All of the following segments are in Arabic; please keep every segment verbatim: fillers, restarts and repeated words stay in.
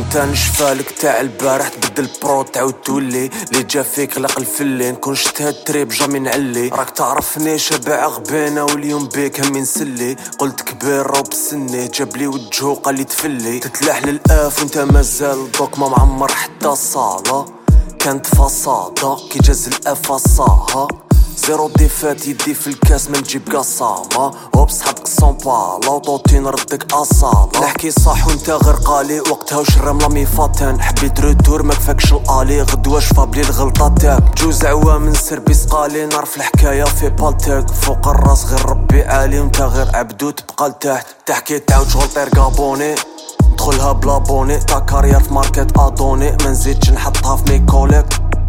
تا نشفالك تاع البارح تبدل برو تعاود تولي لي جا فيك غلق الفلين كون شت هاد التريب جامي نعلي راك تعرفني شبع غبانة واليوم بيك همي نسلي قلت كبير رو بسني جابلي وجهو قالي تفلي تتلاح للآف وانت مازال دوك ما معمر حتى الصالة كانت فصادة كي جاز الآف فصاها زيرو ديفات يدي في الكاس من جيب قصامة وبصحابك صنبالة وطوطين ردك أصالة نحكي صح وانت غير قالي وقتها وش الرملة ميفاتان حبيت روتور مكفاكش الالي غدوة شفابلي الغلطة تاك جوز عوام من سربي سقالي نعرف الحكاية في بالتاك فوق الراس غير ربي عالي وانت غير عبدو تبقى لتحت تحكي تعاود شغل طير قابوني ندخلها بلا بوني تا كارير في ماركت ادوني منزيدش نحطها في ميكوليك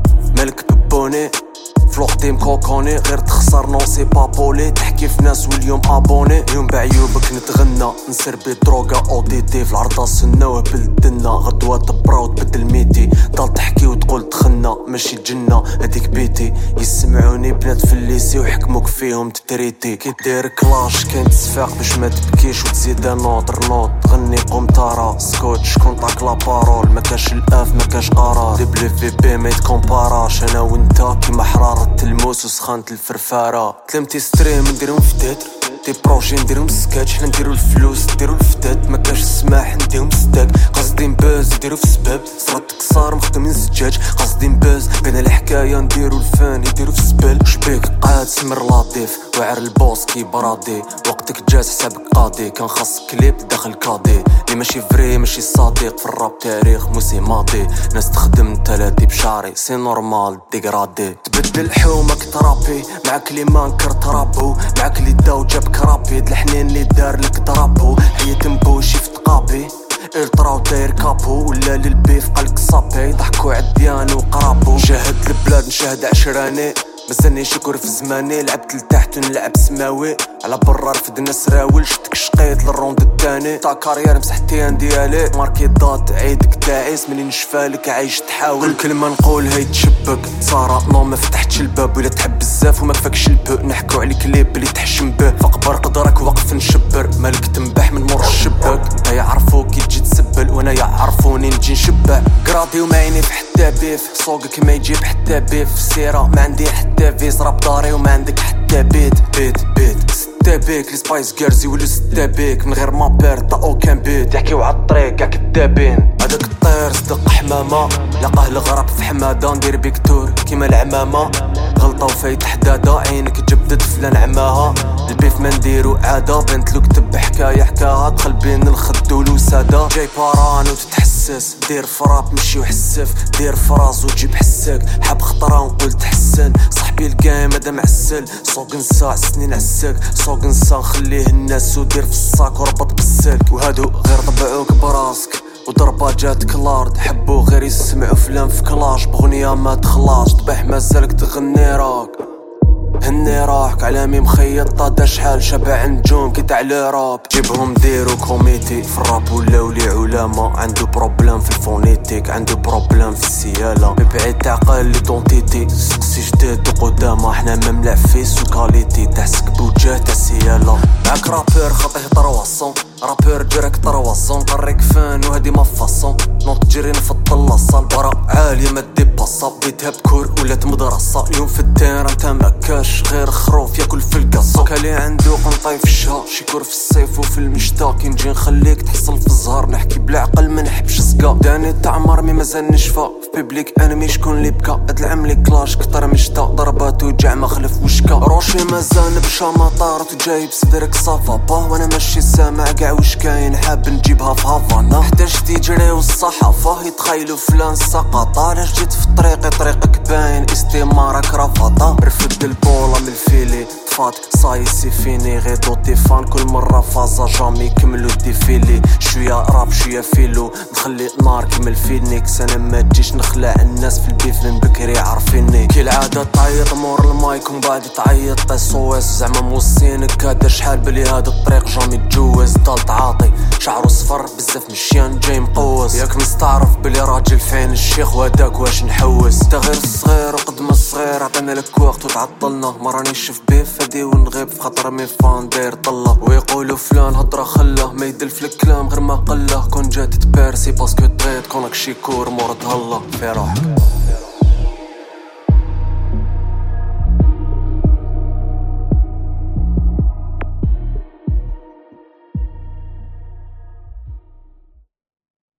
ملك ببوني فلوقتي مكوكوني غير تخسر نو سي با بولي تحكي في ناس واليوم ابوني يوم بعيوبك نتغنى نسر بدروغا او دي دي في العرضة سنة وهبل الدنا غدوة تبرا وتبدل ميتي ضل تحكي وتقول تخنى ماشي جنة هديك بيتي يسمعوني بنات في الليسي وحكموك فيهم تتريتي كي دير كلاش كاين تصفاق باش ما تبكيش وتزيد نوضر نوض تغني قمطارة سكوتش كونتاك لا بارول ما كاش الاف ما كاش قرار دبلي في بي ما يتكومباراش انا وانت كيما حرارة الموس وسخانت الفرفارة تلمتي ستريم نديرهم في تتر دي بروجي نديرهم سكاتش حنا نديرو الفلوس نديرو الفتات ما كاش السماح نديهم ستاك قصدي نباز نديرو في سباب صرات كسار مخدمين زجاج قصدي نباز بين الحكاية نديرو الفان يديرو في السبال شبيك قاعد سمر لطيف وعر البوس كي برادي وقتك جاز حسابك قاضي كان خاص كليب داخل كادي لي ماشي فري ماشي صديق في الراب تاريخ موسي ماضي ناس تخدم تلاتي بشعري سي نورمال ديغرادي تبدل حومك ترابي معاك لي مانكر ترابو معاك لي داو جاب كرابي الحنين اللي دار لك ضربو حيت مبوشي في تقابي التراو داير كابو ولا للبيف قالك صابي ضحكو عديان وقرابو شاهد البلاد نشاهد عشراني مازالني شكر في زماني لعبت لتحت ونلعب سماوي على برا رفدنا سراول شتك شقيت للروند التاني تا كارير مسحتين ديالي ماركي ضاد عيدك تعيس مني نشفالك عايش تحاول كل كلمة نقولها يتشبك صارا نو ما فتحتش الباب ولا تحب بزاف وما كفاكش البو نحكو على كليب اللي تحشم به فقبر قدرك وقف نشبر مالك تنبح من مور الشباك انت يعرفوك يجي تسبل وانا يعرفوني نجي نشبع قراضي وما عيني في حتى بيف سوقك ما يجيب حتى بيف سيرة ما عندي حتى فيز راب داري وما عندك حتى بيت بيت بيت ستة بيك لي سبايس جيرزي ولو ستة بيك من غير ما بيرد او كان بيت تحكيو عالطريق كاع كدابين هذاك الطير صدق حمامة لقاه الغرب في حمادة ندير بيك تور كيما العمامة غلطة وفايت حدادة عينك جبدت فلان عماها البيف ما نديرو عادة بنتلو كتب حكاية حكاها دخل بين الخد والوسادة جاي باران وتتحسس دير فراب مشي وحسف دير فراس وتجيب حساك حاب خطرة ونقول تحسن صاحبي القايم هذا معسل سوق نساع سنين عساك سوق نسا نخليه الناس ودير في الصاك وربط بالسلك وهادو غير طبعوك براسك وضربة جاتك لارد حبو غير يسمعو فلان في كلاش بغنية ما تخلاص طبيح مازالك تغني راك هني راحك علامي مخيطة دا شحال شبع نجوم كي تاع ليراب جيبهم ديرو كوميتي في الراب ولاو لي علماء عنده بروبلام في الفونيتيك عنده بروبلام في السيالة ببعيد تعقل لي دونتيتي سقسي جداد وقدامة حنا مملع فيس وكاليتي تحسك بوجه تاع السيالة معاك رابير خطيه طرواسون رابير جرك طرواسون طريق فان وهدي ما فاصون نوط جري نفضل لاصال برا عالية ما دي باصا بيتها بكور ولات مدرسة اليوم في الدير انت مكاش غير خروف ياكل في القصة كالي عنده قنطاي في الشهر شيكور في الصيف وفي المشتا كي نجي نخليك تحصل في الزهر نحكي بلا عقل ما نحبش سقا داني تعمر مي مازال نشفى في بيبليك انمي شكون اللي بكا هاد العام لي كلاش كتر مشتا ضربات وجع ما خلف وشكا روشي مازال نبشا مطارت وجايب صدرك صافا با وانا ماشي سامع كاع واش كاين حاب نجيبها في هافانا احتاج تجري والصحافة يتخيلوا فلان سقطة علاش جيت في طريقي طريقك باين استمارك رفضة رفد البولا من الفيلي طفات صاي سي فيني غير دوتي فان كل مرة فازا جامي كملو ديفيلي شوية راب شوية فيلو نخلي نار كيما الفينيكس انا ما تجيش نخلع الناس في البيف من بكري عارفيني كي العادة تعيط مور المايك ومن بعد تعيط طيصوس زعما موصينك هذا شحال بلي هذا الطريق جامي تجوز ضل تعاطي شعرو صفر بزاف مشيان جاي مقوس ياك مستعرف بلي راجل فين الشيخ وهداك واش نحوس انت غير الصغير وقد ما الصغير عطينا لك وقت وتعطلنا ما رانيش في بيف نفادي ونغيب في خاطر مي فان داير طلة ويقولوا فلان هضره خله ما يدلف الكلام غير ما قله كون جات تبارسي باسكو تغيط كونك شي كور مورد هلا في روحك